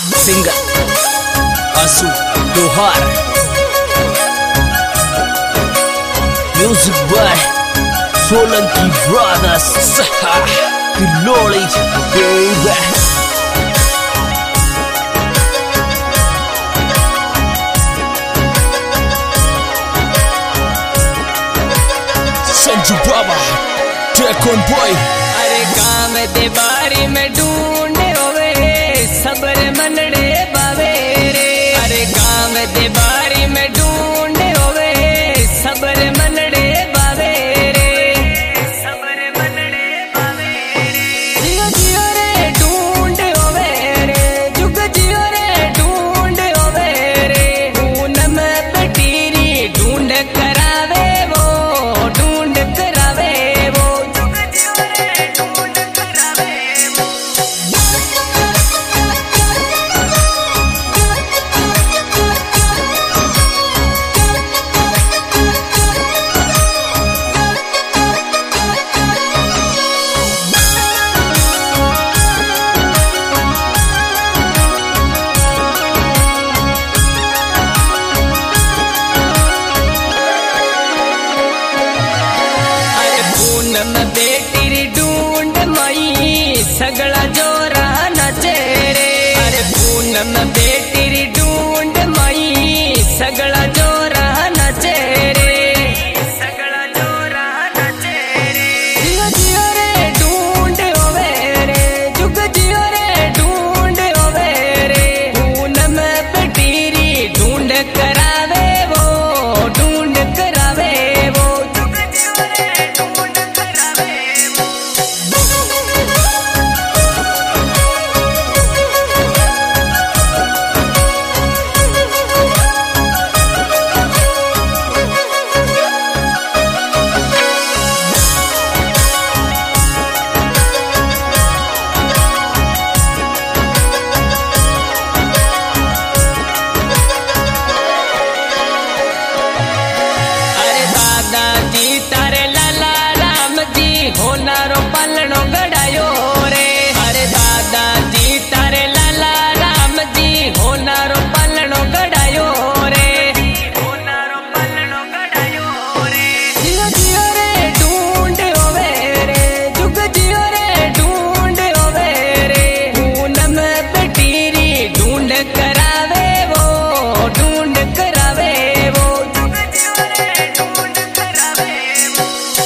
Singer Aansu Dohar, music by Solanki brothers Kilodi baby. Sanju Baba taken boy. अरे काम दे बारी में ढूंढे होवे सबर मनड़े बावे रे। अरे काम दे बारी में ढूंढे होवे सबर मनड़े बावे रे। सबर मनड़े बावे रे। जियो जियो रे ढूंढे होवे रे, जुग जियो रे ढूंढे होवे रे। पूनम पटीरी ढूंढ करावे वो, ढूंढ करावे वो, जुग जियो रे ढूंढ करावे वो। पूनम बेटी ढूंढ मई सगला जोरा नचे रे। अरे पूनम बेटी ढूंढ मई सगला जोरा नचे रे। सगला जोरा नचे रे। जियो जियो रे ढूंढ होवे रे, जुग जियो रे ढूंढ होवे रे। पूनम बेटी ढूंढ करावे वो, ढूंढ करावे वो, जुग जियो रे ढूंढ करावे वो। अरे दादाजी तारे लाला राम जी होनारो पलड़ो गड़ायो रे। अरे दादाजी तारे लाला राम जी होनारो पलड़ो गड़ायो रे। होनारो पलड़ो गड़ायो रे। जियो जियो रे ढूंढ होवे रे, जुग जियो रे ढूंढ होवे रे। पूनम पटीरी ढूंढ करावे वो, ढूंढ करावे वो, जुग जियो रे ढूंढ करावे वो।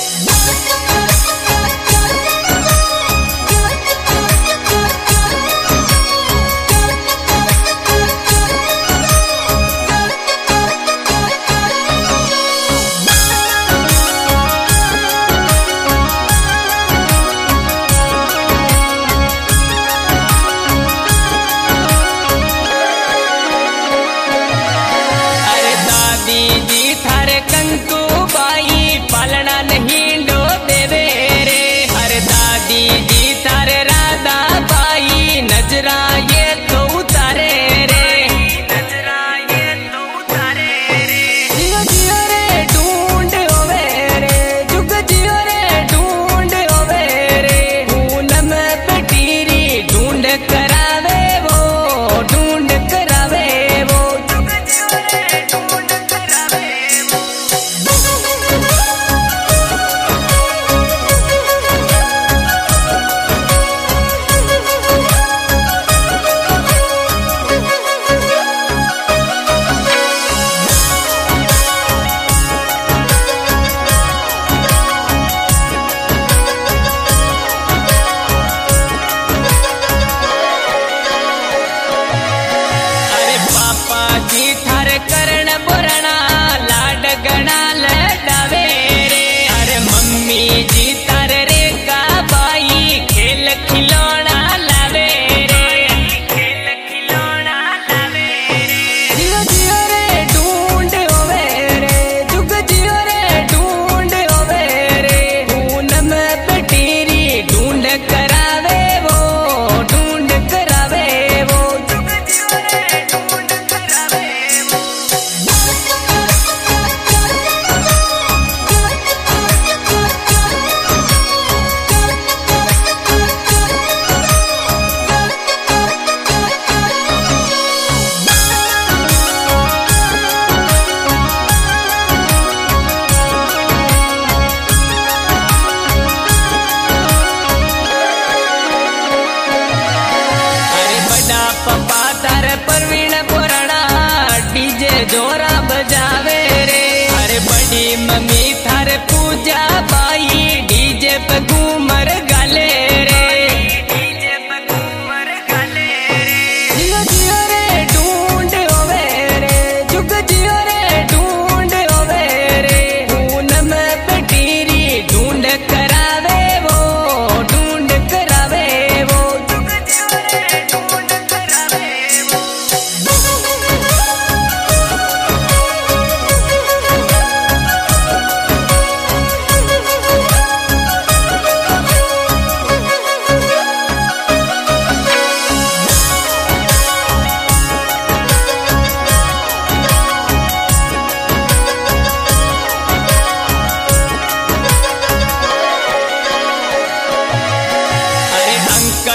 अरे दादी जी थारे कंकु बाई पालना नहीं डो देवे रे। अरे दादी जी थारे राधा बाई नजरा ये तो उतारे रे। नजरा ये तो उतारे रे। जियो जियो रे ढूंढ होवे रे, जुग जियो रे ढूंढ होवे रे। पूनम पटीरी ढूंढ करावे वो, ढूंढ करावे वो, जुग जियो रे ढूंढ करावे वो। अरे पापा जी थारे करण बोरणा लाड गणा लडावे रे। अरे मम्मी जी तारे रे का बाई खेल खिलौना लावे रे। खेल खिलौना लावे रे। जियो जियो रे ढूंढ होवे रे, जुग जियो रे ढूंढ होवे रे। पूनम पटीरी ढूंढ करावे वो, ढूंढ करावे वो, जुग जियो रे ढूंढ करावे वो।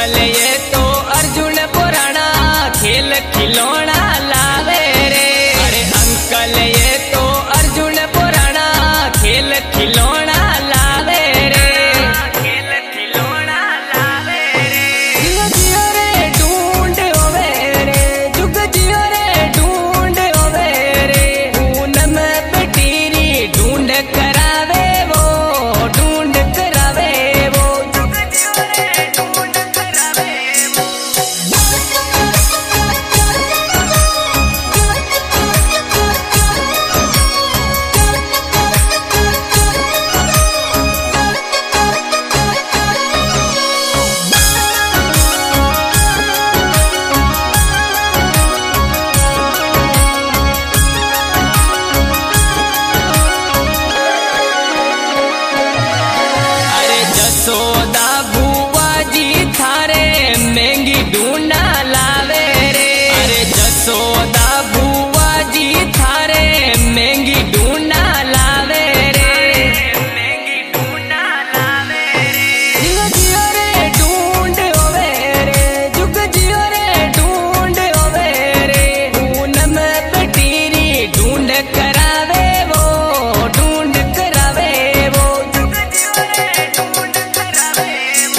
अंकल ये तो अर्जुन पुराना खेल खिलौना लावे रे। अरे अंकल ये तो अर्जुन पुराना खेल खिलौना लावे रे। खेल खिलौना लावे रे। जियो जियो रे ढूंढ होवे रे, जुग जियो रे ढूंढ होवे रे। पूनम बटीरी ढूंढ करावे वो, ढूंढ करावे वो, जुग जियो रे ढूंढ करावे वो। अरे जसोदा बुआ जी थारे महंगी ढूंढा लावे रे। अरे जसोदा बुआ जी थारे महंगी ढूंढा लावे रे। महंगी ढूंढा लावे रे। जियो जियो रे ढूंढ होवे रे, जुग जियो रे ढूंढ होवे रे। पूनम बटीरी ढूंढ करावे वो, ढूंढ करावे वो, जुग जियो रे ढूंढ करावे वो।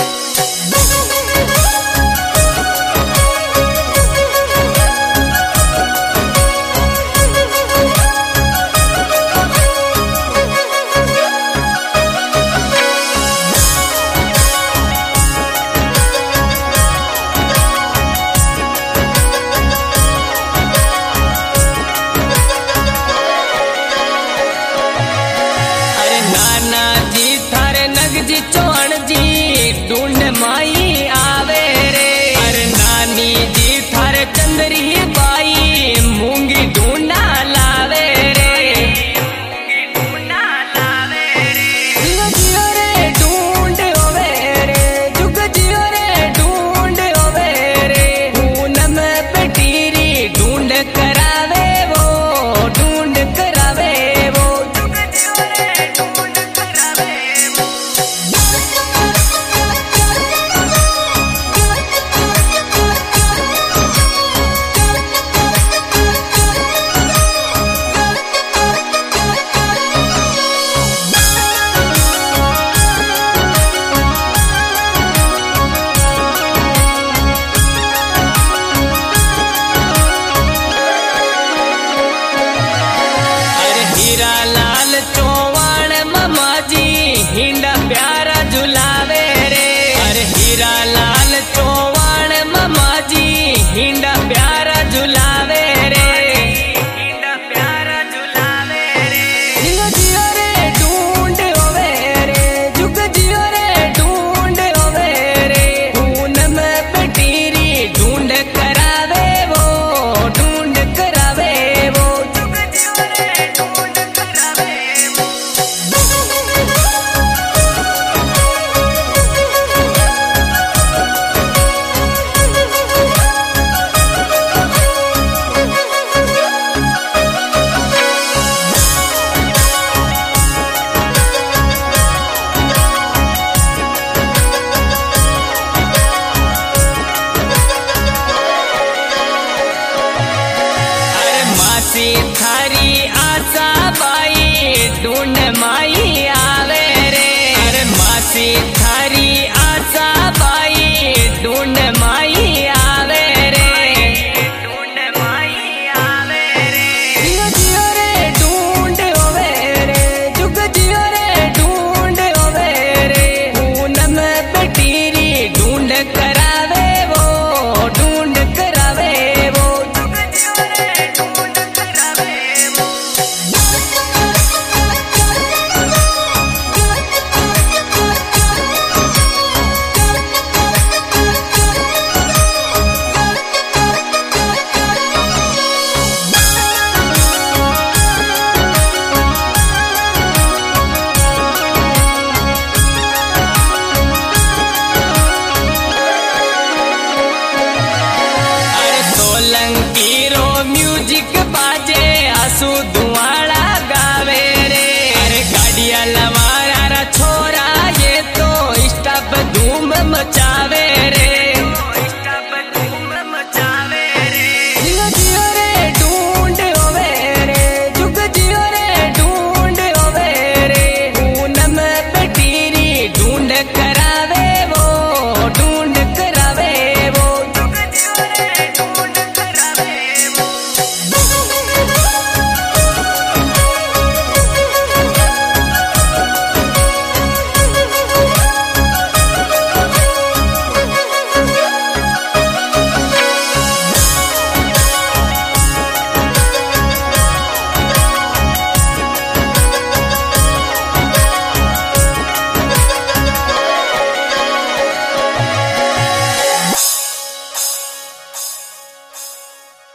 अरे नाना जी थारे नगजी चौहान जी ढूंढ माई आवे रे। अरे नानी जी थारे चंदरी बाई मूंगी ढूंढा लावे रे। मूंगी ढूंढा लावे रे। जियो जियो रे ढूंढ होवे रे, जुग जियो रे ढूंढ होवे रे। पूनम बटीरी ढूंढ करावे वो, ढूंढ करावे वो, जुग जियो रे ढूंढ करावे वो। अरे हीरा लाल चौहान मामा जी हिंडा प्यारा झुलावे रे। अरे हीरा लाल चौहान मामा जी हिंडा प्यारा